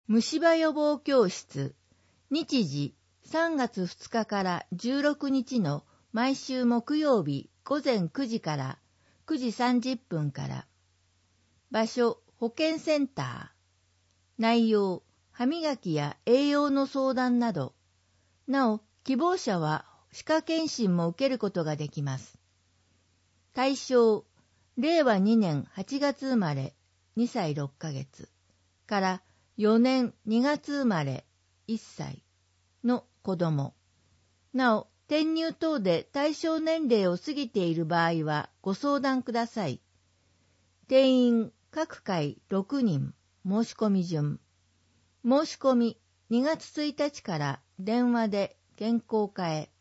虫歯予防教室、日時3月2日から16日の毎週木曜日午前9時から9時30分から。場所、保健センター。内容、歯磨きや栄養の相談など。なお、希望者は歯科検診も受けることができます。対象、令和2年8月生まれ2歳6ヶ月から4年2月生まれ1歳の子供。なお、転入等で対象年齢を過ぎている場合はご相談ください。定員各回6人、申し込み順。申し込み2月1日から電話で原稿化へ。